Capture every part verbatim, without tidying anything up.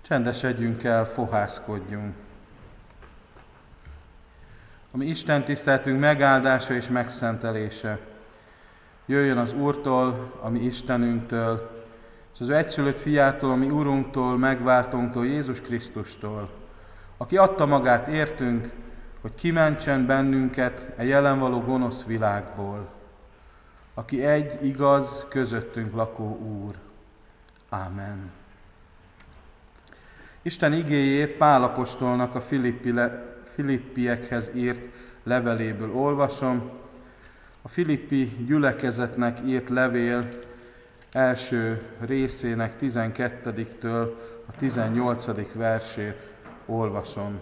Csendesedjünk el, fohászkodjunk. Ami Isten tiszteletünk megáldása és megszentelése jöjjön az Úrtól, a mi Istenünktől, és az ő egyszülött fiától, a mi Urunktól, megváltónktól, Jézus Krisztustól, aki adta magát értünk, hogy kimentsen bennünket a jelen való gonosz világból, aki egy igaz, közöttünk lakó Úr. Ámen. Isten igéjét Pál apostolnak a Filippi le, Filippiekhez írt leveléből olvasom. A Filippi gyülekezetnek írt levél első részének tizenkettediktől a tizennyolcadik versét olvasom.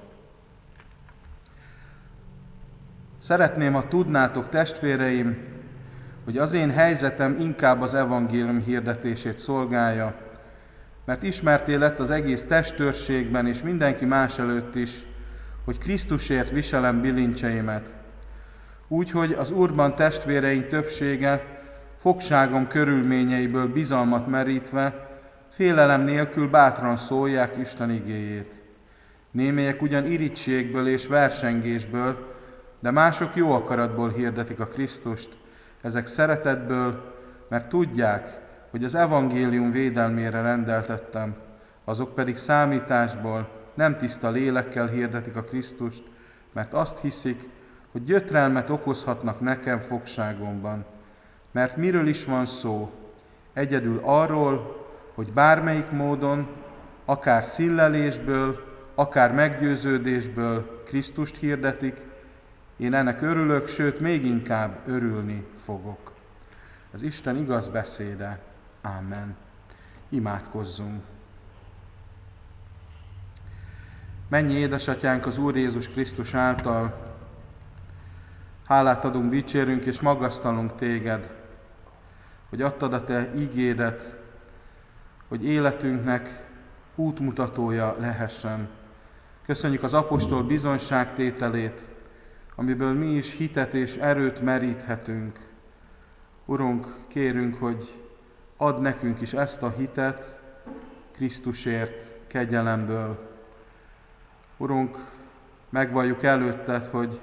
Szeretném, ha tudnátok, testvéreim, hogy az én helyzetem inkább az evangélium hirdetését szolgálja, mert ismerté lett az egész testőrségben és mindenki más előtt is, hogy Krisztusért viselem bilincseimet. Úgyhogy az Úrban testvéreink többsége fogságom körülményeiből bizalmat merítve, félelem nélkül bátran szólják Isten igéjét. Némelyek ugyan irítségből és versengésből, de mások jó akaratból hirdetik a Krisztust, ezek szeretetből, mert tudják, hogy az evangélium védelmére rendeltettem, azok pedig számításból, nem tiszta lélekkel hirdetik a Krisztust, mert azt hiszik, hogy gyötrelmet okozhatnak nekem fogságomban. Mert miről is van szó? Egyedül arról, hogy bármelyik módon, akár szillelésből, akár meggyőződésből Krisztust hirdetik, én ennek örülök, sőt, még inkább örülni fogok. Az Isten igaz beszéde. Ámen. Imádkozzunk. Mennyi édesatyánk az Úr Jézus Krisztus által, hálát adunk, dicsérünk és magasztalunk téged, hogy adtad a te ígédet, hogy életünknek útmutatója lehessen. Köszönjük az apostol bizonyságtételét, amiből mi is hitet és erőt meríthetünk. Urunk, kérünk, hogy add nekünk is ezt a hitet Krisztusért, kegyelemből. Urunk, megvalljuk előtted, hogy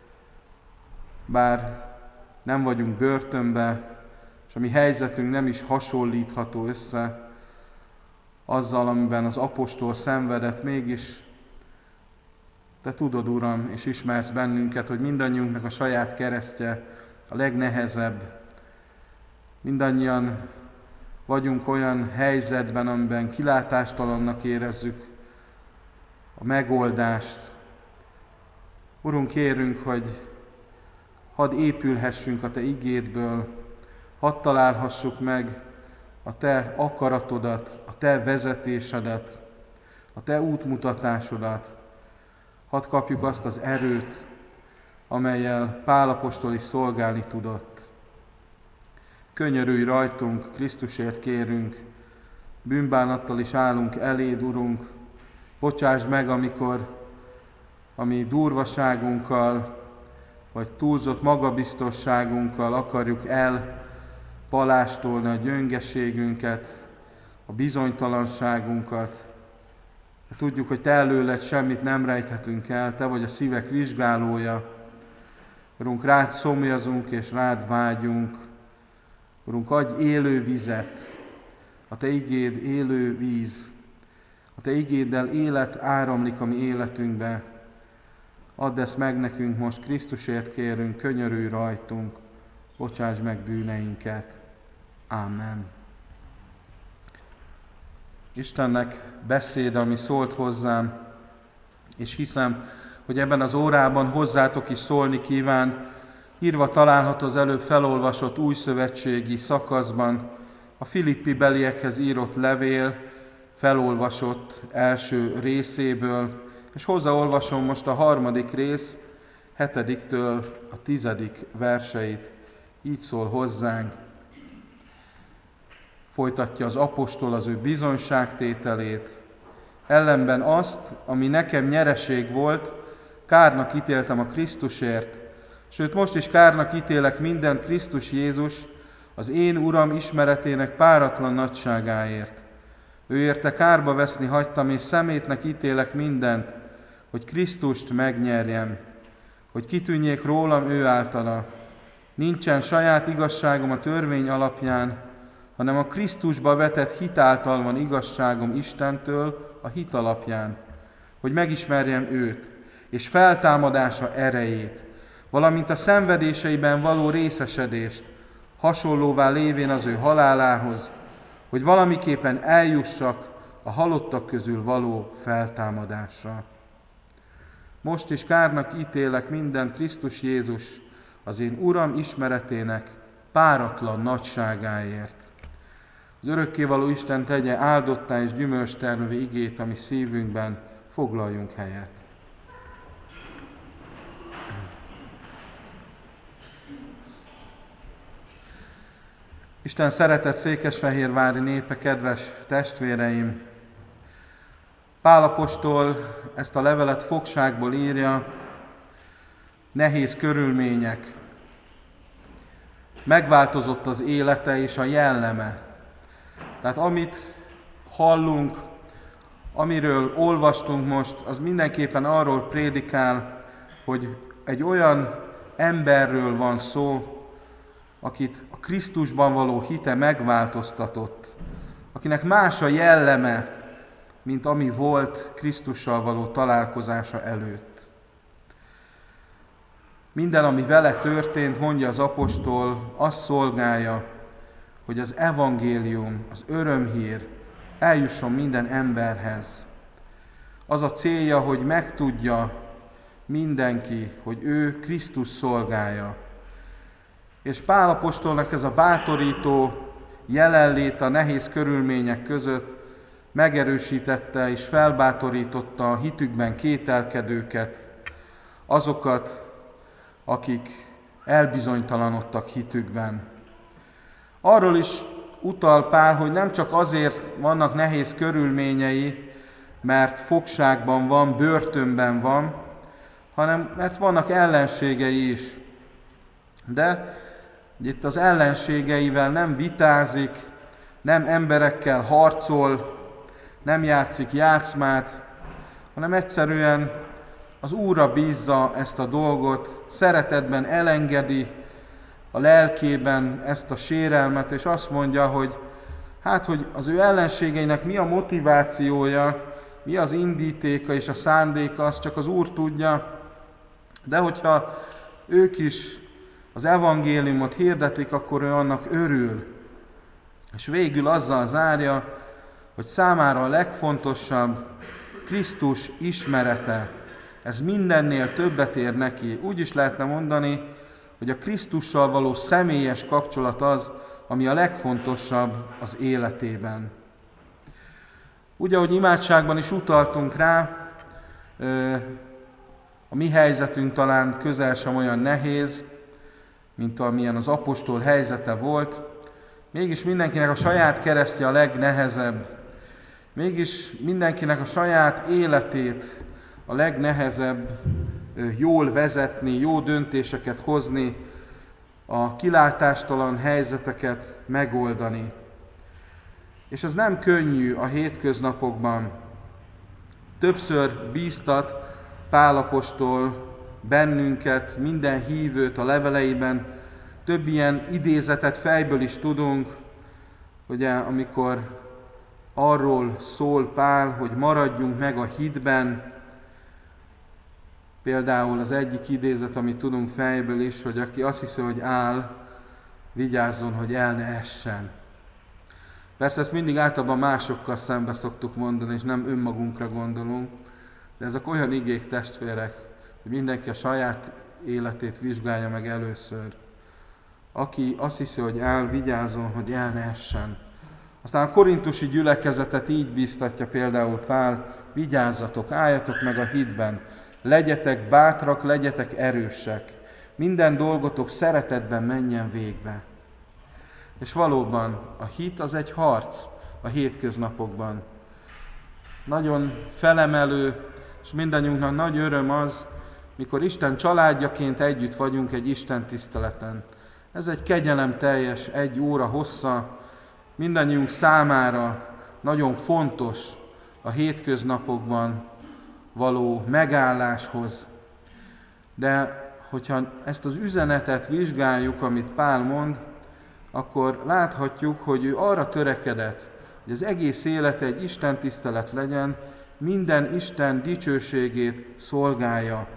bár nem vagyunk börtönbe, és a mi helyzetünk nem is hasonlítható össze azzal, amiben az apostol szenvedett, mégis te tudod, Uram, és ismersz bennünket, hogy mindannyiunknak a saját keresztje a legnehezebb. Mindannyian vagyunk olyan helyzetben, amiben kilátástalannak érezzük a megoldást. Urunk, kérünk, hogy hadd épülhessünk a te igédből, hadd találhassuk meg a te akaratodat, a te vezetésedet, a te útmutatásodat. Hadd kapjuk azt az erőt, amellyel Pál apostol is szolgálni tudott. Könyörülj rajtunk, Krisztusért kérünk, bűnbánattal is állunk eléd, Urunk. Bocsásd meg, amikor a mi durvaságunkkal, vagy túlzott magabiztosságunkkal akarjuk elpalástolni a gyöngeségünket, a bizonytalanságunkat. De tudjuk, hogy te előled semmit nem rejthetünk el, te vagy a szívek vizsgálója. Urunk, rád szomjazunk és rád vágyunk. Urunk, adj élő vizet, a te igéd élő víz. A te igéddel élet áramlik a mi életünkbe. Add ezt meg nekünk most, Krisztusért kérünk, könyörülj rajtunk, bocsáss meg bűneinket. Ámen. Istennek beszéde, ami szólt hozzám, és hiszem, hogy ebben az órában hozzátok is szólni kíván, írva található az előbb felolvasott újszövetségi szakaszban, a Filippi beliekhez írott levél felolvasott első részéből, és hozzáolvasom most a harmadik rész, hetediktől a tizedik verseit. Így szól hozzánk. Folytatja az apostol az ő bizonyságtételét. Ellenben azt, ami nekem nyereség volt, kárnak ítéltem a Krisztusért, sőt most is kárnak ítélek minden Krisztus Jézus, az én Uram ismeretének páratlan nagyságáért. Ő érte kárba veszni hagytam, és szemétnek ítélek mindent, hogy Krisztust megnyerjem, hogy kitűnjék rólam ő általa. Nincsen saját igazságom a törvény alapján, hanem a Krisztusba vetett hit által van igazságom Istentől a hit alapján, hogy megismerjem őt, és feltámadása erejét, valamint a szenvedéseiben való részesedést, hasonlóvá lévén az ő halálához, hogy valamiképpen eljussak a halottak közül való feltámadásra. Most is kárnak ítélek minden Krisztus Jézus, az én Uram ismeretének páratlan nagyságáért. Az örökkévaló Isten tegye áldottá és gyümölcstermővé igét, ami szívünkben, foglaljunk helyet. Isten szeretett székesfehérvári népe, kedves testvéreim! Pál apostol ezt a levelet fogságból írja, nehéz körülmények. Megváltozott az élete és a jelleme. Tehát amit hallunk, amiről olvastunk most, az mindenképpen arról prédikál, hogy egy olyan emberről van szó, akit a Krisztusban való hite megváltoztatott, akinek más a jelleme, mint ami volt Krisztussal való találkozása előtt. Minden, ami vele történt, mondja az apostol, azt szolgálja, hogy az evangélium, az örömhír eljusson minden emberhez. Az a célja, hogy megtudja mindenki, hogy ő Krisztus szolgája. És Pál apostolnak ez a bátorító jelenlét a nehéz körülmények között megerősítette és felbátorította a hitükben kételkedőket, azokat, akik elbizonytalanodtak hitükben. Arról is utal Pál, hogy nem csak azért vannak nehéz körülményei, mert fogságban van, börtönben van, hanem mert vannak ellenségei is. De itt az ellenségeivel nem vitázik, nem emberekkel harcol, nem játszik játszmát, hanem egyszerűen az Úrra bízza ezt a dolgot, szeretetben elengedi a lelkében ezt a sérelmet, és azt mondja, hogy hát, hogy az ő ellenségeinek mi a motivációja, mi az indítéka és a szándéka, azt csak az Úr tudja, de hogyha ők is az evangéliumot hirdetik, akkor ő annak örül. És végül azzal zárja, hogy számára a legfontosabb Krisztus ismerete. Ez mindennél többet ér neki. Úgy is lehetne mondani, hogy a Krisztussal való személyes kapcsolat az, ami a legfontosabb az életében. Úgy, ahogy imádságban is utaltunk rá, a mi helyzetünk talán közel sem olyan nehéz, mint amilyen az apostol helyzete volt. Mégis mindenkinek a saját keresztje a legnehezebb. Mégis mindenkinek a saját életét a legnehezebb jól vezetni, jó döntéseket hozni, a kilátástalan helyzeteket megoldani. És ez nem könnyű a hétköznapokban. Többször bíztat Pál apostol bennünket, minden hívőt a leveleiben. Több ilyen idézetet fejből is tudunk, ugye, amikor arról szól Pál, hogy maradjunk meg a hitben. Például az egyik idézet, amit tudunk fejből is, hogy aki azt hiszi, hogy áll, vigyázzon, hogy el ne essen. Persze ezt mindig általában másokkal szembe szoktuk mondani, és nem önmagunkra gondolunk, de ezek olyan igék, testvérek, hogy mindenki a saját életét vizsgálja meg először. Aki azt hiszi, hogy áll, vigyázzon, hogy el ne essen. Aztán a korintusi gyülekezetet így bíztatja például Pál, vigyázzatok, álljatok meg a hitben, legyetek bátrak, legyetek erősek, minden dolgotok szeretetben menjen végbe. És valóban a hit az egy harc a hétköznapokban. Nagyon felemelő, és mindannyiunknak nagy öröm az, mikor Isten családjaként együtt vagyunk egy Isten tiszteleten. Ez egy kegyelemteljes, egy óra hossza, mindannyiunk számára nagyon fontos a hétköznapokban való megálláshoz. De hogyha ezt az üzenetet vizsgáljuk, amit Pál mond, akkor láthatjuk, hogy ő arra törekedett, hogy az egész élete egy istentisztelet legyen, minden Isten dicsőségét szolgálja.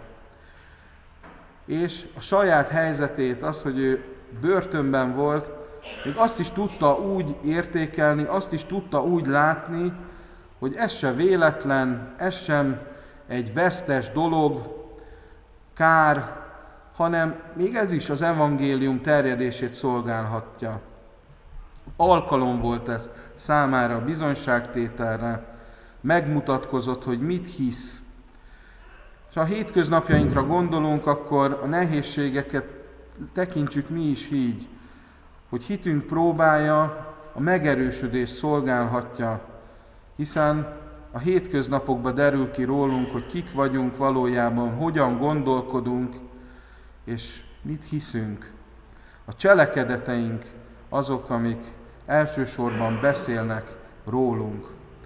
És a saját helyzetét, az, hogy ő börtönben volt, még azt is tudta úgy értékelni, azt is tudta úgy látni, hogy ez se véletlen, ez sem egy vesztes dolog, kár, hanem még ez is az evangélium terjedését szolgálhatja. Alkalom volt ez számára bizonyságtételre, megmutatkozott, hogy mit hisz. És ha a hétköznapjainkra gondolunk, akkor a nehézségeket tekintsük mi is így, hogy hitünk próbája a megerősödés szolgálhatja, hiszen a hétköznapokban derül ki rólunk, hogy kik vagyunk valójában, hogyan gondolkodunk, és mit hiszünk. A cselekedeteink azok, amik elsősorban beszélnek rólunk.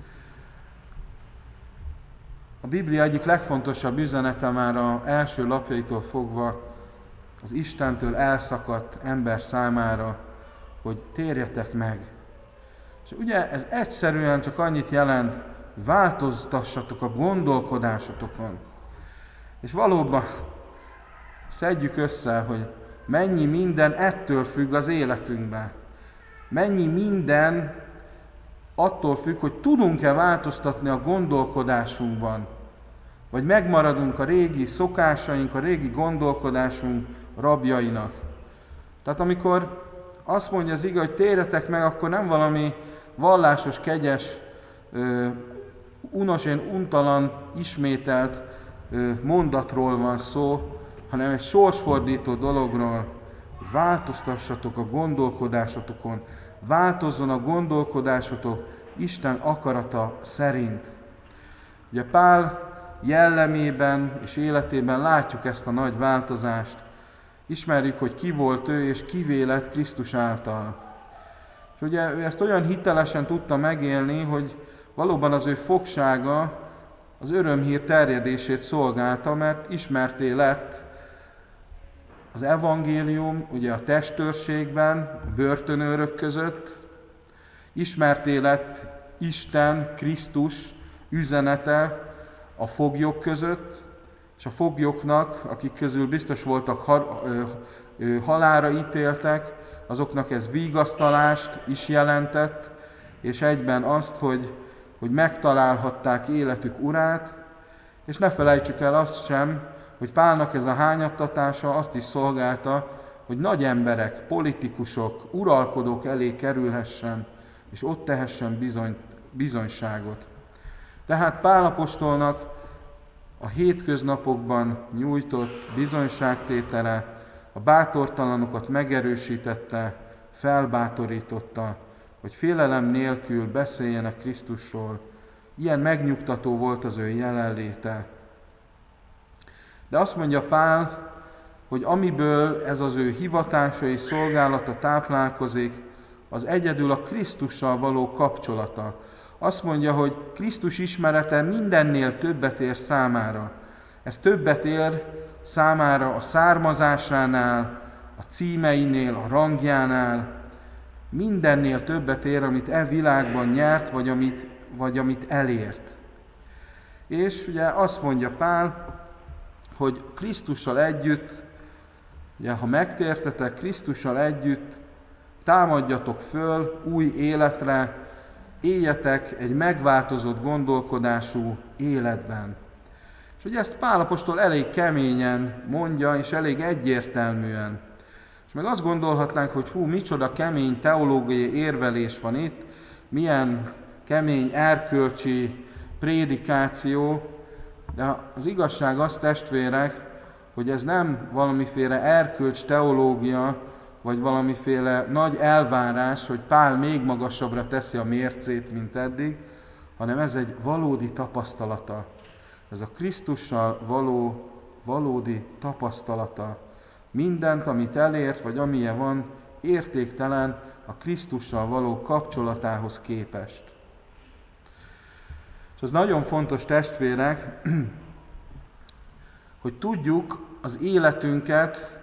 A Biblia egyik legfontosabb üzenete már az első lapjaitól fogva az Istentől elszakadt ember számára, hogy térjetek meg. És ugye ez egyszerűen csak annyit jelent, változtassatok a gondolkodásotokon. És valóban szedjük össze, hogy mennyi minden ettől függ az életünkben. Mennyi minden attól függ, hogy tudunk-e változtatni a gondolkodásunkban, vagy megmaradunk a régi szokásaink, a régi gondolkodásunk rabjainak. Tehát amikor azt mondja az ige, hogy térjetek meg, akkor nem valami vallásos, kegyes, unos, untalan, ismételt mondatról van szó, hanem egy sorsfordító dologról. Változtassatok a gondolkodásotokon, változzon a gondolkodásotok Isten akarata szerint. Ugye Pál jellemében és életében látjuk ezt a nagy változást. Ismerjük, hogy ki volt ő, és kivé lett Krisztus által. És ugye ő ezt olyan hitelesen tudta megélni, hogy valóban az ő fogsága az örömhír terjedését szolgálta, mert ismerté lett az evangélium, ugye a testőrségben, a börtönőrök között, ismerté lett Isten, Krisztus üzenete a foglyok között, és a foglyoknak, akik közül biztos voltak halálra ítéltek, azoknak ez vigasztalást is jelentett, és egyben azt, hogy, hogy megtalálhatták életük urát, és ne felejtsük el azt sem, hogy Pálnak ez a hányattatása azt is szolgálta, hogy nagy emberek, politikusok, uralkodók elé kerülhessen, és ott tehessen bizony, bizonyságot. Tehát Pál apostolnak a hétköznapokban nyújtott bizonyságtétele a bátortalanokat megerősítette, felbátorította, hogy félelem nélkül beszéljenek Krisztusról. Ilyen megnyugtató volt az ő jelenléte. De azt mondja Pál, hogy amiből ez az ő hivatása és szolgálata táplálkozik, az egyedül a Krisztussal való kapcsolata. Azt mondja, hogy Krisztus ismerete mindennél többet ér számára. Ez többet ér számára a származásánál, a címeinél, a rangjánál, mindennél többet ér, amit e világban nyert, vagy amit, vagy amit elért. És ugye azt mondja Pál, hogy Krisztussal együtt, ugye, ha megtértetek, Krisztussal együtt támadjatok föl új életre, éljetek egy megváltozott gondolkodású életben. És ugye ezt Pál apostol elég keményen mondja, és elég egyértelműen. És meg azt gondolhatnánk, hogy hú, micsoda kemény teológiai érvelés van itt, milyen kemény erkölcsi prédikáció, de az igazság az, testvérek, hogy ez nem valamiféle erkölcs teológia, vagy valamiféle nagy elvárás, hogy Pál még magasabbra teszi a mércét, mint eddig, hanem ez egy valódi tapasztalata. Ez a Krisztussal való valódi tapasztalata. Mindent, amit elért, vagy amilyen van, értéktelen a Krisztussal való kapcsolatához képest. És az nagyon fontos, testvérek, hogy tudjuk az életünket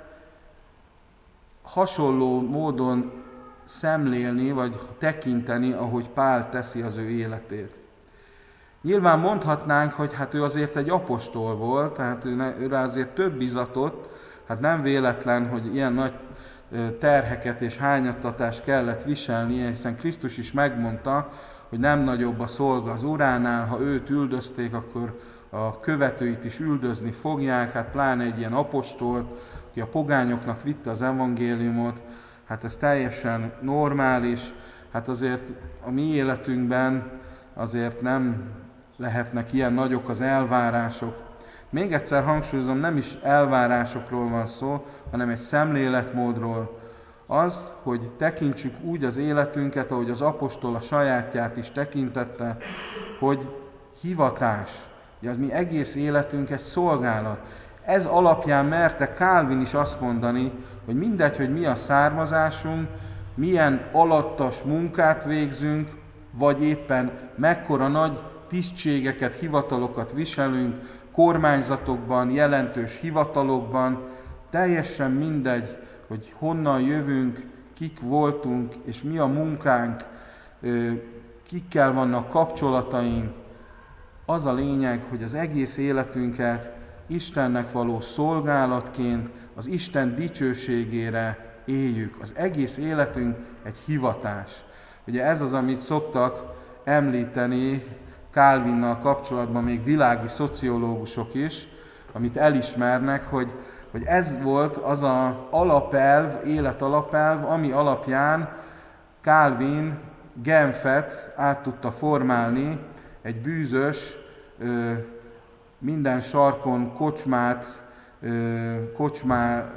hasonló módon szemlélni, vagy tekinteni, ahogy Pál teszi az ő életét. Nyilván mondhatnánk, hogy hát ő azért egy apostol volt, tehát ő ne, őre azért több bizatott, hát nem véletlen, hogy ilyen nagy terheket és hányattatást kellett viselnie, hiszen Krisztus is megmondta, hogy nem nagyobb a szolga az uránál, ha őt üldözték, akkor a követőit is üldözni fogják, hát pláne egy ilyen apostolt, aki a pogányoknak vitte az evangéliumot, hát ez teljesen normális, hát azért a mi életünkben azért nem lehetnek ilyen nagyok az elvárások. Még egyszer hangsúlyozom, nem is elvárásokról van szó, hanem egy szemléletmódról. Az, hogy tekintsük úgy az életünket, ahogy az apostol a sajátját is tekintette, hogy hivatás. Ugye az mi egész életünk egy szolgálat. Ez alapján merte Calvin is azt mondani, hogy mindegy, hogy mi a származásunk, milyen alattas munkát végzünk, vagy éppen mekkora nagy tisztségeket, hivatalokat viselünk, kormányzatokban, jelentős hivatalokban, teljesen mindegy, hogy honnan jövünk, kik voltunk, és mi a munkánk, kikkel vannak kapcsolataink. Az a lényeg, hogy az egész életünket Istennek való szolgálatként, az Isten dicsőségére éljük. Az egész életünk egy hivatás. Ugye ez az, amit szoktak említeni Calvinnal kapcsolatban még világi szociológusok is, amit elismernek, hogy, hogy ez volt az az alapelv, életalapelv, ami alapján Calvin Genfet át tudta formálni, egy bűzös, minden sarkon kocsmát, kocsmá,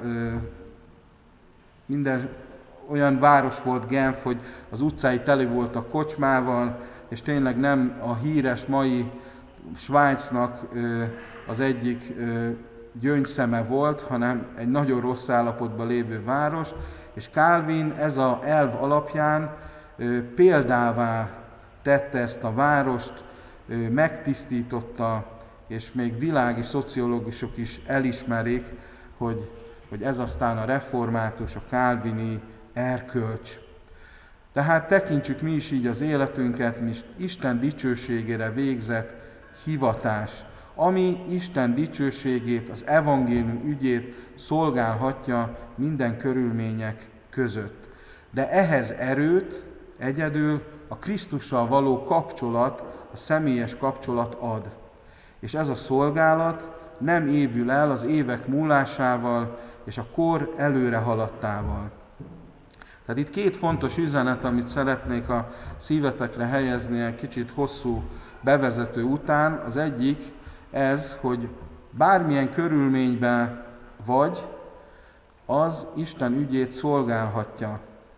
minden olyan város volt Genf, hogy az utcái teli voltak kocsmával, és tényleg nem a híres mai Svájcnak az egyik gyöngyszeme volt, hanem egy nagyon rossz állapotban lévő város, és Calvin ez az elv alapján példává tette ezt a várost, megtisztította, és még világi szociológusok is elismerik, hogy, hogy ez aztán a református, a calvini erkölcs. Tehát tekintsük mi is így az életünket, mint Isten dicsőségére végzett hivatás, ami Isten dicsőségét, az evangélium ügyét szolgálhatja minden körülmények között. De ehhez erőt egyedül a Krisztussal való kapcsolat, a személyes kapcsolat ad. És ez a szolgálat nem évül el az évek múlásával és a kor előre haladtával. Tehát itt két fontos üzenet, amit szeretnék a szívetekre helyezni egy kicsit hosszú bevezető után. Az egyik ez, hogy bármilyen körülményben vagy, az Isten ügyét szolgálhatja.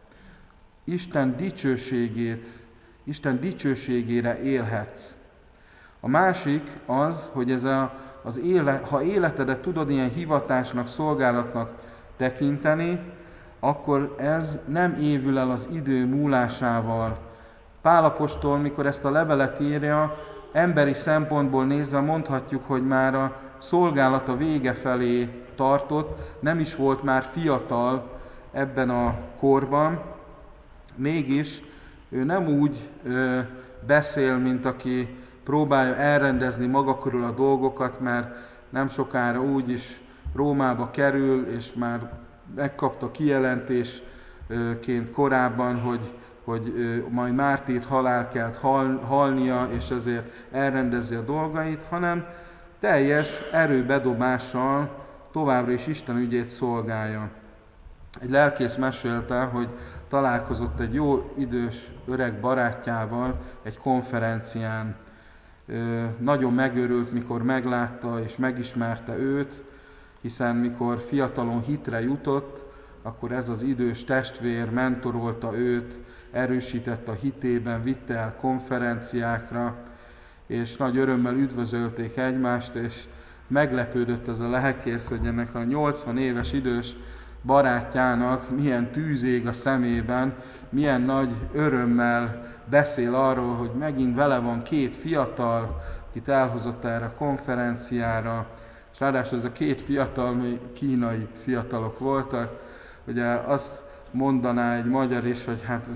Isten dicsőségét, Isten dicsőségére élhetsz. A másik az, hogy ez a, az éle, ha életedet tudod ilyen hivatásnak, szolgálatnak tekinteni, akkor ez nem évül el az idő múlásával. Pál apostol, mikor ezt a levelet írja, emberi szempontból nézve mondhatjuk, hogy már a szolgálata vége felé tartott, nem is volt már fiatal ebben a korban, mégis ő nem úgy ö, beszél, mint aki próbálja elrendezni maga körül a dolgokat, mert nem sokára úgy is Rómába kerül, és már megkapta kijelentésként korábban, hogy, hogy majd mártírt halál kell hal, halnia, és ezért elrendezi a dolgait, hanem teljes erőbedobással továbbra is Isten ügyét szolgálja. Egy lelkész mesélte, hogy találkozott egy jó idős öreg barátjával egy konferencián. Nagyon megörült, mikor meglátta és megismerte őt, hiszen mikor fiatalon hitre jutott, akkor ez az idős testvér mentorolta őt, erősítette a hitében, vitte el konferenciákra, és nagy örömmel üdvözölték egymást, és meglepődött ez a lelkész, hogy ennek a nyolcvan éves idős barátjának milyen tűz ég a szemében, milyen nagy örömmel beszél arról, hogy megint vele van két fiatal, akit elhozott erre a konferenciára, és ráadásul ez a két fiatal, kínai fiatalok voltak. Ugye azt mondaná egy magyar is, hogy hát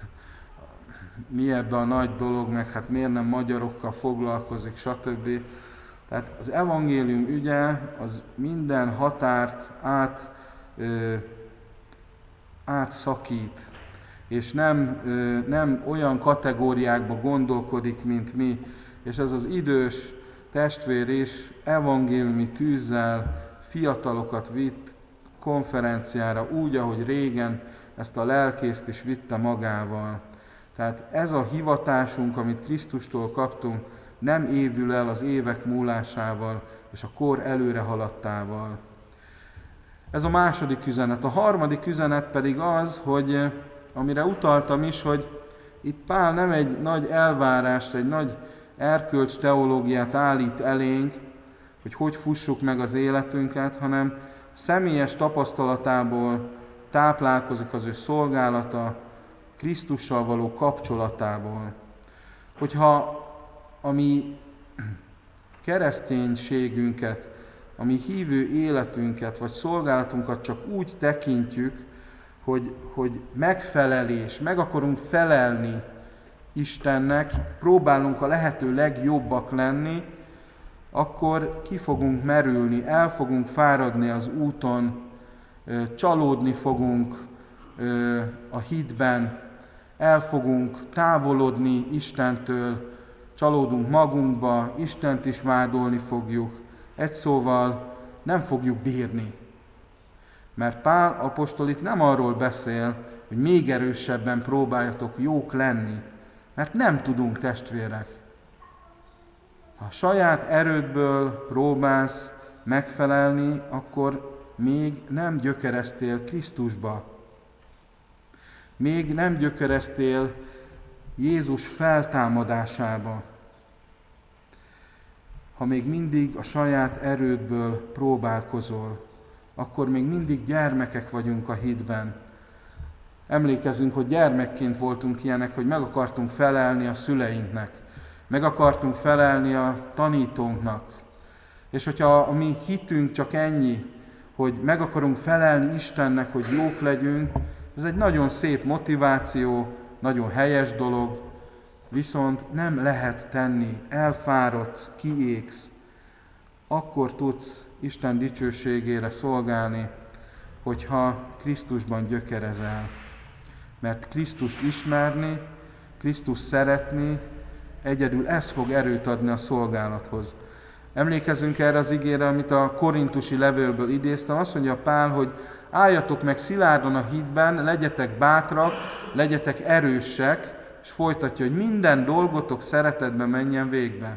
mi ebbe a nagy dolog, meg hát miért nem magyarokkal foglalkozik, stb. Tehát az evangélium ügye az minden határt át, ö, átszakít, és nem, ö, nem olyan kategóriákba gondolkodik, mint mi. És ez az idős testvér is evangéliumi tűzzel fiatalokat vitt konferenciára, úgy, ahogy régen ezt a lelkészt is vitte magával. Tehát ez a hivatásunk, amit Krisztustól kaptunk, nem évül el az évek múlásával és a kor előre haladtával. Ez a második üzenet. A harmadik üzenet pedig az, hogy amire utaltam is, hogy itt Pál nem egy nagy elvárást, egy nagy erkölcs teológiát állít elénk, hogy hogy fussuk meg az életünket, hanem személyes tapasztalatából táplálkozik az ő szolgálata, Krisztussal való kapcsolatából. Hogyha a mi kereszténységünket, a mi hívő életünket vagy szolgálatunkat csak úgy tekintjük, hogy, hogy megfelelés, meg akarunk felelni Istennek, próbálunk a lehető legjobbak lenni, akkor ki fogunk merülni, el fogunk fáradni az úton, csalódni fogunk a hitben, el fogunk távolodni Istentől, csalódunk magunkba, Istent is vádolni fogjuk. Egy szóval nem fogjuk bírni. Mert Pál apostol itt nem arról beszél, hogy még erősebben próbáljatok jók lenni, mert nem tudunk, testvérek. Ha a saját erődből próbálsz megfelelni, akkor még nem gyökereztél Krisztusba. Még nem gyökereztél Jézus feltámadásába. Ha még mindig a saját erődből próbálkozol, akkor még mindig gyermekek vagyunk a hitben. Emlékezzünk, hogy gyermekként voltunk ilyenek, hogy meg akartunk felelni a szüleinknek, meg akartunk felelni a tanítónknak. És hogyha a mi hitünk csak ennyi, hogy meg akarunk felelni Istennek, hogy jók legyünk, ez egy nagyon szép motiváció, nagyon helyes dolog, viszont nem lehet tenni, elfáradsz, kiégsz. Akkor tudsz Isten dicsőségére szolgálni, hogyha Krisztusban gyökerezel. Mert Krisztust ismerni, Krisztust szeretni, egyedül ez fog erőt adni a szolgálathoz. Emlékezzünk erre az igére, amit a korintusi levélből idéztem. Azt mondja Pál, hogy álljatok meg szilárdan a hitben, legyetek bátrak, legyetek erősek, és folytatja, hogy minden dolgotok szeretetben menjen végbe.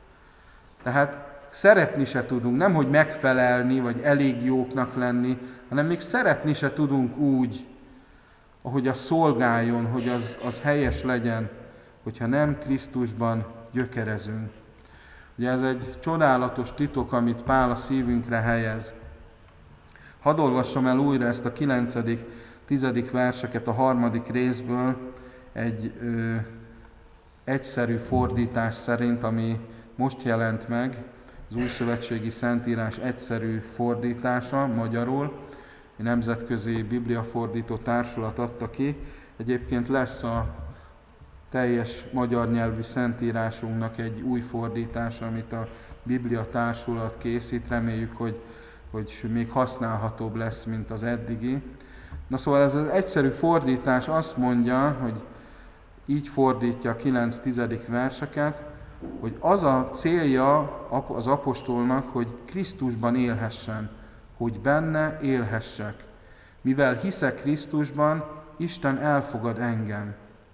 Tehát szeretni se tudunk, nem hogy megfelelni, vagy elég jóknak lenni, hanem még szeretni se tudunk úgy, ahogy az szolgáljon, hogy az, az helyes legyen, hogyha nem Krisztusban gyökerezünk. Ugye ez egy csodálatos titok, amit Pál a szívünkre helyez. Hadd olvassam el újra ezt a kilencedik, tizedik verseket a harmadik részből egy ö, egyszerű fordítás szerint, ami most jelent meg, az Újszövetségi Szentírás egyszerű fordítása magyarul, a Nemzetközi Bibliafordító Társulat adta ki. Egyébként lesz a teljes magyar nyelvű szentírásunknak egy új fordítása, amit a Biblia Társulat készít. Reméljük, hogy, hogy még használhatóbb lesz, mint az eddigi. Na szóval ez az egyszerű fordítás azt mondja, hogy így fordítja a kilenc-tizedik verseket, hogy az a célja az apostolnak, hogy Krisztusban élhessen, hogy benne élhessek. Mivel hiszek Krisztusban, Isten elfogad engem.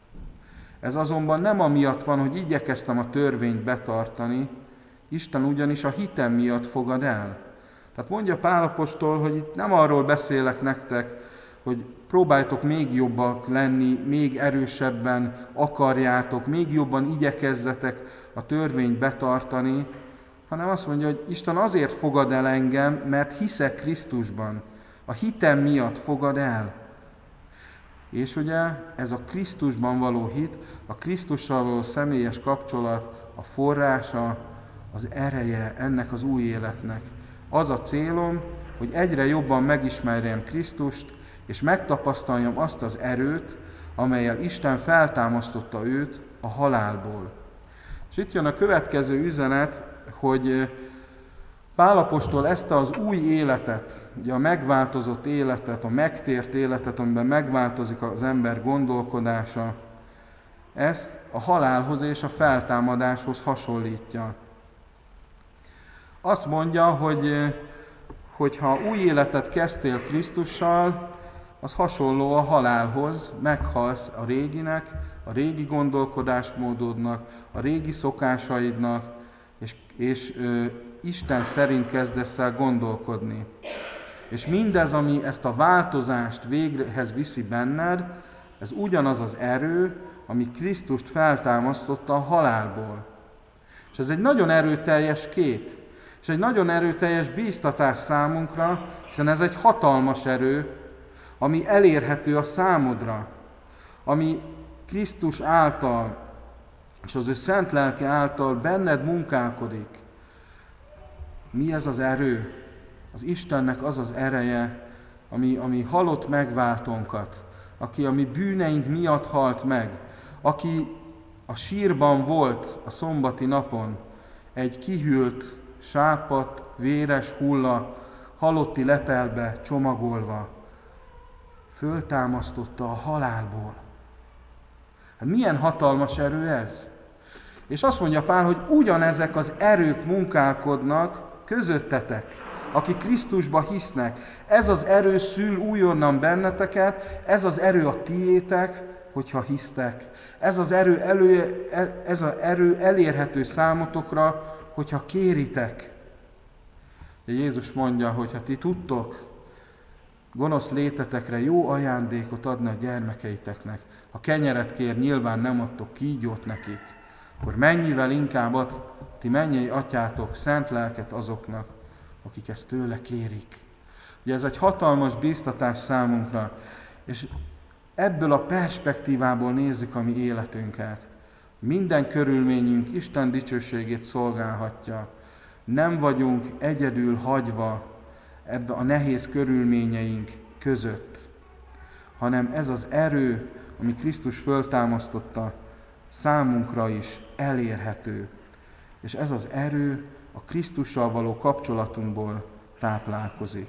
Ez azonban nem amiatt van, hogy igyekeztem a törvényt betartani, Isten ugyanis a hitem miatt fogad el. Tehát mondja Pál apostol, hogy itt nem arról beszélek nektek, hogy próbáljátok még jobbak lenni, még erősebben akarjátok, még jobban igyekezzetek a törvényt betartani, hanem azt mondja, hogy Isten azért fogad el engem, mert hiszek Krisztusban. a hitem miatt fogad el. És ugye ez a Krisztusban való hit, a Krisztussal való személyes kapcsolat, a forrása, az ereje ennek az új életnek. Az a célom, hogy egyre jobban megismerjem Krisztust, és megtapasztaljam azt az erőt, amellyel Isten feltámasztotta őt a halálból. És itt jön a következő üzenet, hogy Pál apostol ezt az új életet, ugye a megváltozott életet, a megtért életet, amiben megváltozik az ember gondolkodása, ezt a halálhoz és a feltámadáshoz hasonlítja. Azt mondja, hogy hogyha új életet kezdtél Krisztussal, az hasonló a halálhoz, meghalsz a réginek, a régi gondolkodásmódodnak, a régi szokásaidnak, és, és ö, Isten szerint kezdesz el gondolkodni. És mindez, ami ezt a változást véghez viszi benned, ez ugyanaz az erő, ami Krisztust feltámasztotta a halálból. És ez egy nagyon erőteljes kép, és egy nagyon erőteljes bíztatás számunkra, hiszen ez egy hatalmas erő, ami elérhető a számodra, ami Krisztus által, és az ő szent lelke által benned munkálkodik. Mi ez az erő? Az Istennek az az ereje, ami, ami halott megváltónkat, aki a mi bűneink miatt halt meg, aki a sírban volt a szombati napon, egy kihűlt, sápadt, véres hulla, halotti letelbe csomagolva, föltámasztotta a halálból. Hát milyen hatalmas erő ez? És azt mondja Pál, hogy ugyanezek az erők munkálkodnak közöttetek, akik Krisztusba hisznek. Ez az erő szül újonnan benneteket, ez az erő a tiétek, hogyha hisztek. Ez az erő, elő, ez az erő elérhető számotokra, hogyha kéritek. De Jézus mondja, hogy ha ti tudtok gonosz létetekre jó ajándékot adni a gyermekeiteknek, ha kenyeret kér, nyilván nem adtok kígyót nekik, akkor mennyivel inkább ad ti mennyei atyátok szent lelket azoknak, akik ezt tőle kérik. Ugye ez egy hatalmas bíztatás számunkra, és ebből a perspektívából nézzük a mi életünket. Minden körülményünk Isten dicsőségét szolgálhatja. Nem vagyunk egyedül hagyva ebbe a nehéz körülményeink között, hanem ez az erő, ami Krisztus föltámasztotta, számunkra is elérhető. És ez az erő a Krisztussal való kapcsolatunkból táplálkozik.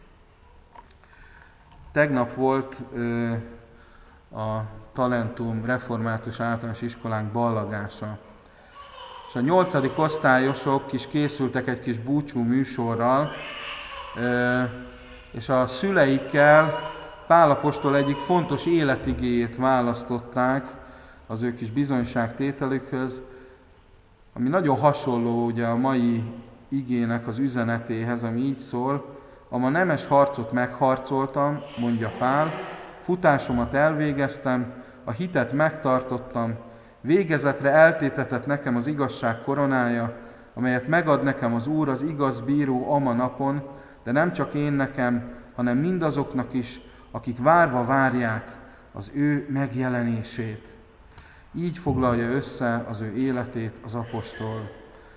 Tegnap volt ö, a Talentum Református Általános Iskolánk ballagása. És a nyolcadik osztályosok is készültek egy kis búcsú műsorral, ö, és a szüleikkel Pál apostol egyik fontos életigéjét választották az ő kis bizonyságtételükhöz, ami nagyon hasonló ugye a mai igének az üzenetéhez, ami így szól: "Ama nemes harcot megharcoltam, mondja Pál, futásomat elvégeztem, a hitet megtartottam, végezetre eltétetett nekem az igazság koronája, amelyet megad nekem az Úr, az igaz bíró ama napon, de nem csak én nekem, hanem mindazoknak is, akik várva várják az ő megjelenését." Így foglalja össze az ő életét az apostol.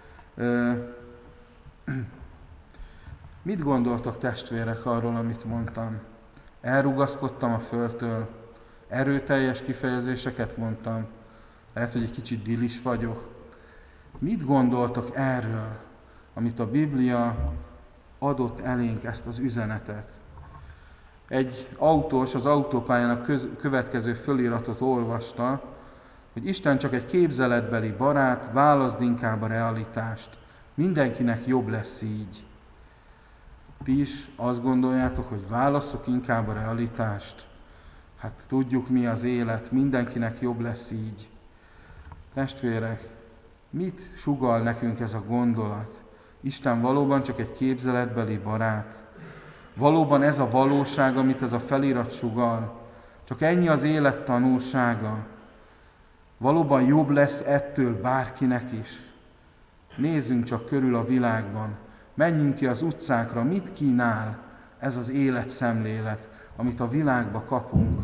Mit gondoltok, testvérek, arról, amit mondtam? Elrugaszkodtam a földtől, erőteljes kifejezéseket mondtam, lehet, hogy egy kicsit dilis vagyok. Mit gondoltok erről, amit a Biblia adott elénk, ezt az üzenetet? Egy autós az autópályának köz, következő föliratot olvasta, hogy Isten csak egy képzeletbeli barát, válaszd inkább a realitást. Mindenkinek jobb lesz így. Ti is azt gondoljátok, hogy válasszuk inkább a realitást? Hát tudjuk, mi az élet, mindenkinek jobb lesz így. Testvérek, mit sugall nekünk ez a gondolat? Isten valóban csak egy képzeletbeli barát? Valóban ez a valóság, amit ez a felirat sugall? Csak ennyi az élet tanulsága? Valóban jobb lesz ettől bárkinek is? Nézzünk csak körül a világban. Menjünk ki az utcákra, mit kínál ez az életszemlélet, amit a világba kapunk.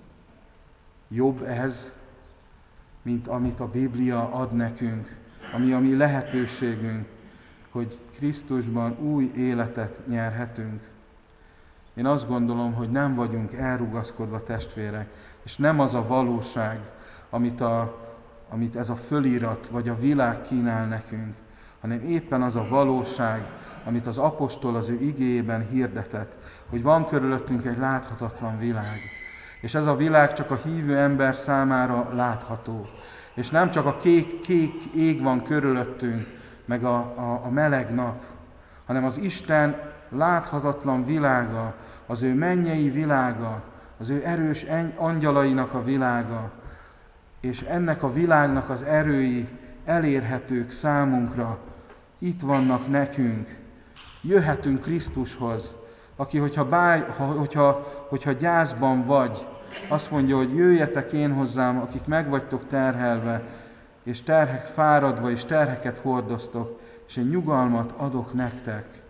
Jobb ez, mint amit a Biblia ad nekünk, ami a mi lehetőségünk, hogy Krisztusban új életet nyerhetünk. Én azt gondolom, hogy nem vagyunk elrugaszkodva, testvérek, és nem az a valóság, amit, a, amit ez a fölirat vagy a világ kínál nekünk, hanem éppen az a valóság, amit az apostol az ő igéjében hirdetett, hogy van körülöttünk egy láthatatlan világ. És ez a világ csak a hívő ember számára látható. És nem csak a kék, kék ég van körülöttünk, meg a, a, a meleg nap, hanem az Isten láthatatlan világa, az ő mennyei világa, az ő erős angyalainak a világa, és ennek a világnak az erői elérhetők számunkra, itt vannak nekünk. Jöhetünk Krisztushoz, aki, hogyha, báj, hogyha, hogyha gyászban vagy, azt mondja, hogy jöjjetek én hozzám, akik meg vagytok terhelve, és terhek fáradva, és terheket hordoztok, és én nyugalmat adok nektek.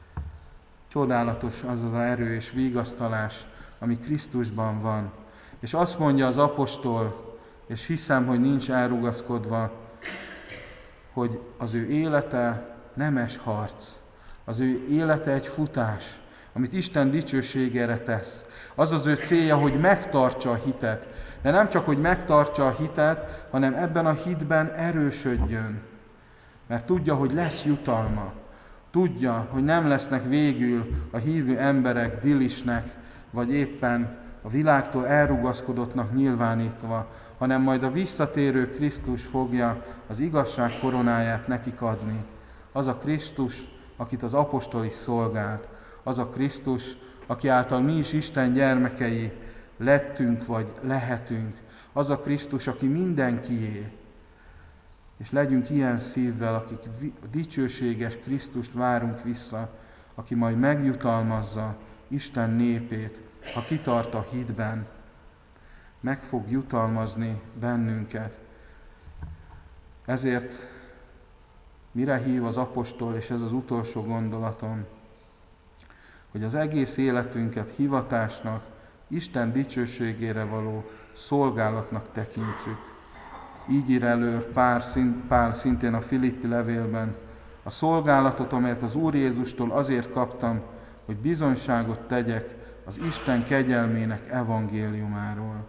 Csodálatos az az erő és vigasztalás, ami Krisztusban van. És azt mondja az apostol, és hiszem, hogy nincs elrugaszkodva, hogy az ő élete nemes harc. Az ő élete egy futás, amit Isten dicsőségére tesz. Az az ő célja, hogy megtartsa a hitet. De nem csak, hogy megtartsa a hitet, hanem ebben a hitben erősödjön. Mert tudja, hogy lesz jutalma. Tudja, hogy nem lesznek végül a hívő emberek dilisnek, vagy éppen a világtól elrugaszkodottnak nyilvánítva, hanem majd a visszatérő Krisztus fogja az igazság koronáját nekik adni. Az a Krisztus, akit az apostol is szolgált. Az a Krisztus, aki által mi is Isten gyermekei lettünk vagy lehetünk. Az a Krisztus, aki mindenkié. És legyünk ilyen szívvel, akik dicsőséges Krisztust várunk vissza, aki majd megjutalmazza Isten népét, ha kitart a hitben. Meg fog jutalmazni bennünket. Ezért mire hív az apostol, és ez az utolsó gondolatom, hogy az egész életünket hivatásnak, Isten dicsőségére való szolgálatnak tekintsük. Így ír elő Pál, Pál szintén a Filippi levélben, a szolgálatot, amelyet az Úr Jézustól azért kaptam, hogy bizonyságot tegyek az Isten kegyelmének evangéliumáról.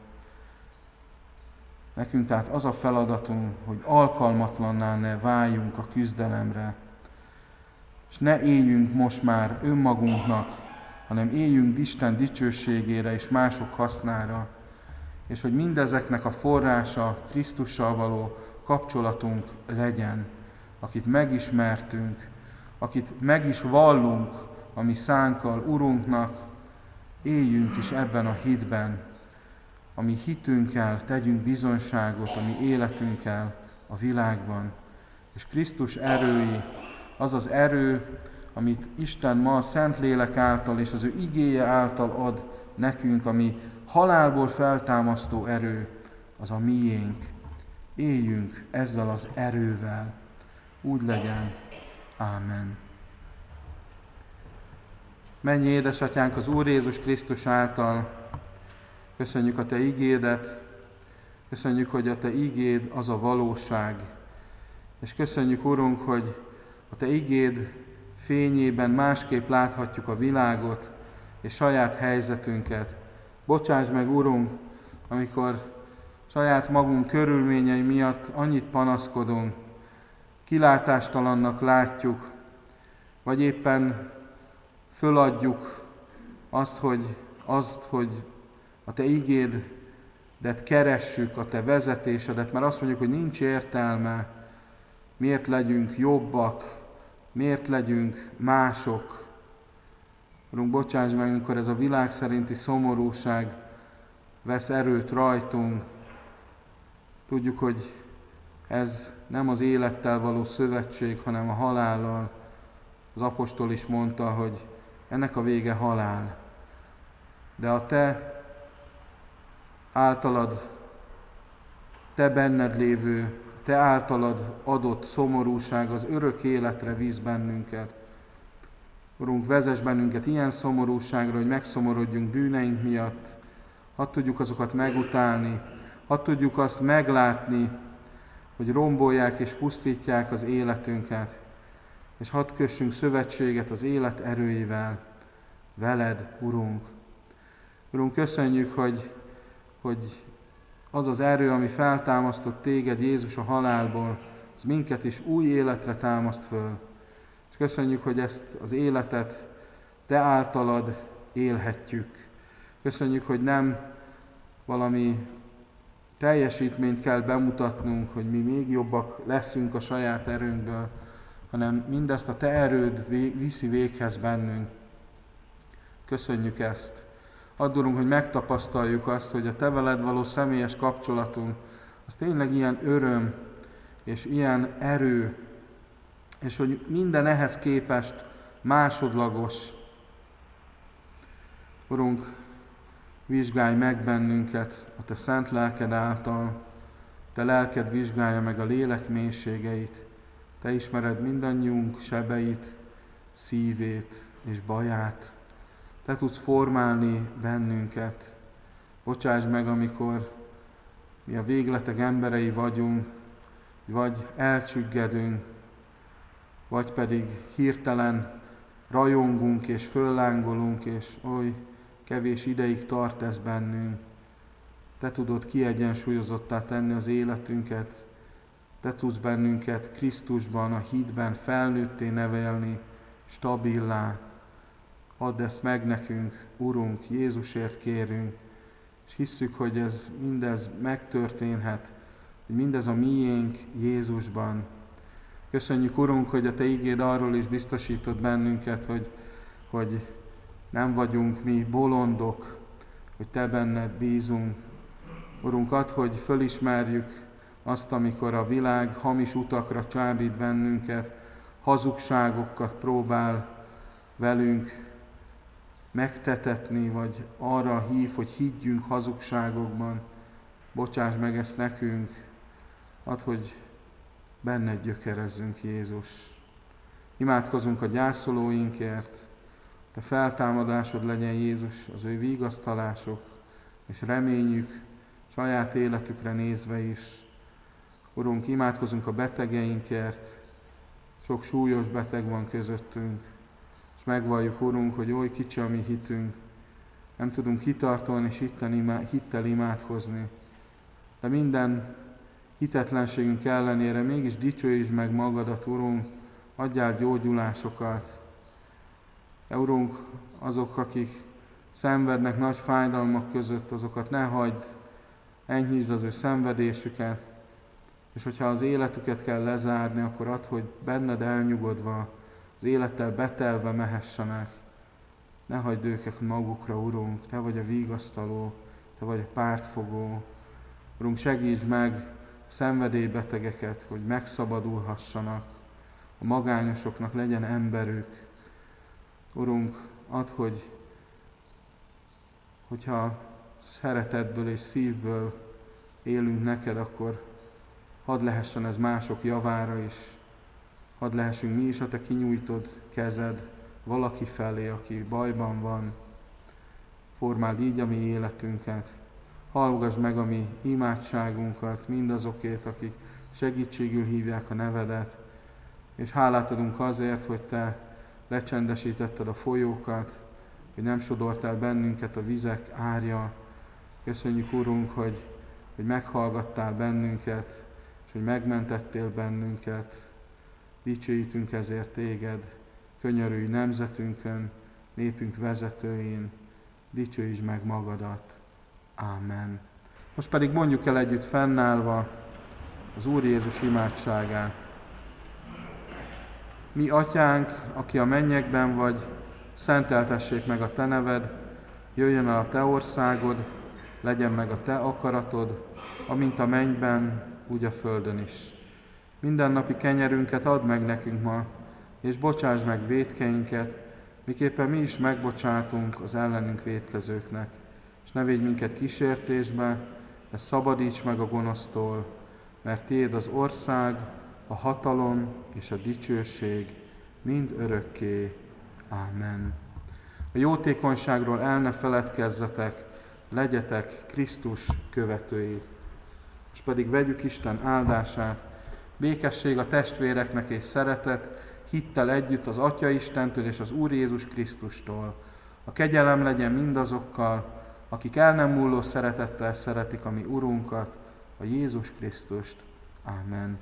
Nekünk tehát az a feladatunk, hogy alkalmatlanná ne váljunk a küzdelemre, és ne éljünk most már önmagunknak, hanem éljünk Isten dicsőségére és mások hasznára, és hogy mindezeknek a forrása Krisztussal való kapcsolatunk legyen, akit megismertünk, akit meg is vallunk a mi szánkkal Urunknak, éljünk is ebben a hitben, a mi hitünkkel tegyünk bizonyságot, a mi életünkkel a világban. És Krisztus erői, az az erő, amit Isten ma a Szentlélek által és az ő igéje által ad nekünk, ami halálból feltámasztó erő, az a miénk. Éljünk ezzel az erővel. Úgy legyen. Ámen. Mennyi édesatyánk az Úr Jézus Krisztus által, köszönjük a Te igédet, köszönjük, hogy a Te igéd az a valóság, és köszönjük, Urunk, hogy a Te igéd fényében másképp láthatjuk a világot és saját helyzetünket. Bocsáss meg, Urunk, amikor saját magunk körülményei miatt annyit panaszkodunk, kilátástalannak látjuk, vagy éppen föladjuk azt, hogy, azt, hogy a Te igédet keressük, a Te vezetésedet, mert azt mondjuk, hogy nincs értelme, miért legyünk jobbak, miért legyünk mások. Urunk, bocsáss meg, amikor ez a világ szerinti szomorúság vesz erőt rajtunk. Tudjuk, hogy ez nem az élettel való szövetség, hanem a halállal. Az apostol is mondta, hogy ennek a vége halál. De a Te általad, Te benned lévő, Te általad adott szomorúság az örök életre víz bennünket. Urunk, vezess bennünket ilyen szomorúságra, hogy megszomorodjunk bűneink miatt, hadd tudjuk azokat megutálni, hadd tudjuk azt meglátni, hogy rombolják és pusztítják az életünket, és hadd kössünk szövetséget az élet erőivel, veled, Urunk. Urunk, köszönjük, hogy, hogy az az erő, ami feltámasztott téged, Jézus a halálból, az minket is új életre támaszt föl. És köszönjük, hogy ezt az életet te általad élhetjük. Köszönjük, hogy nem valami teljesítményt kell bemutatnunk, hogy mi még jobbak leszünk a saját erőnkből, hanem mindezt a te erőd viszi véghez bennünk. Köszönjük ezt. Add, Urunk, hogy megtapasztaljuk azt, hogy a te veled való személyes kapcsolatunk az tényleg ilyen öröm és ilyen erő, és hogy minden ehhez képest másodlagos. Urunk, vizsgálj meg bennünket a te szent lelked által, te lelked vizsgálja meg a lélek mélységeit, te ismered mindannyiunk sebeit, szívét és baját. Te tudsz formálni bennünket. Bocsáss meg, amikor mi a végletek emberei vagyunk, vagy elcsüggedünk, vagy pedig hirtelen rajongunk és föllángolunk, és oly kevés ideig tart ez bennünk. Te tudod kiegyensúlyozottá tenni az életünket, te tudsz bennünket Krisztusban, a hitben felnőtté nevelni, stabilá. Add ezt meg nekünk, Urunk, Jézusért kérünk, és hisszük, hogy ez mindez megtörténhet, hogy mindez a miénk Jézusban. Köszönjük, Urunk, hogy a te ígéd arról is biztosítod bennünket, hogy, hogy nem vagyunk mi bolondok, hogy te benned bízunk. Urunk, add, hogy fölismerjük azt, amikor a világ hamis utakra csábít bennünket, hazugságokat próbál velünk megtetetni, vagy arra hív, hogy higgyünk hazugságokban. Bocsáss meg ezt nekünk, add, hogy benned gyökerezzünk, Jézus. Imádkozunk a gyászolóinkért, te feltámadásod legyen, Jézus, az ő vigasztalások, és reményük saját életükre nézve is. Urunk, imádkozunk a betegeinkért, sok súlyos beteg van közöttünk, és megvalljuk, Urunk, hogy oly kicsi a mi hitünk, nem tudunk kitartóan és hittel imádkozni, de minden hitetlenségünk ellenére mégis dicsőítsd meg magadat, Urunk, adjál gyógyulásokat. De, Urunk, azok, akik szenvednek nagy fájdalmak között, azokat ne hagyd, enyhítsd az ő szenvedésüket, és hogyha az életüket kell lezárni, akkor add, hogy benned elnyugodva, az élettel betelve mehessenek. Ne hagyd őket magukra, Urunk, te vagy a vigasztaló, te vagy a pártfogó. Urunk, segítsd meg a szenvedélybetegeket, hogy megszabadulhassanak, a magányosoknak legyen emberük. Urunk, add, hogy hogyha szeretetből és szívből élünk neked, akkor hadd lehessen ez mások javára is. Hadd lehessünk mi is a te kinyújtod kezed valaki felé, aki bajban van. Formáld így a mi életünket. Hallgass meg a mi imádságunkat mindazokért, akik segítségül hívják a nevedet. És hálát adunk azért, hogy te lecsendesítetted a folyókat, hogy nem sodortál bennünket a vizek árja. Köszönjük, Urunk, hogy, hogy meghallgattál bennünket, és hogy megmentettél bennünket. Dicsőítünk ezért téged, könyörülj nemzetünkön, népünk vezetőin, dicsőítsd meg magadat. Ámen. Most pedig mondjuk el együtt fennállva az Úr Jézus imádságát. Mi atyánk, aki a mennyekben vagy, szenteltessék meg a te neved, jöjjön el a te országod, legyen meg a te akaratod, amint a mennyben, úgy a földön is. Mindennapi kenyerünket add meg nekünk ma, és bocsásd meg vétkeinket, miképpen mi is megbocsátunk az ellenünk vétkezőknek. És ne védj minket kísértésbe, de szabadíts meg a gonosztól, mert tiéd az ország, a hatalom és a dicsőség mind örökké. Ámen. A jótékonyságról el ne feledkezzetek, legyetek Krisztus követői. Most pedig vegyük Isten áldását, békesség a testvéreknek és szeretet, hittel együtt az Atya Istentől és az Úr Jézus Krisztustól. A kegyelem legyen mindazokkal, akik el nem múló szeretettel szeretik a mi Urunkat, a Jézus Krisztust. Ámen.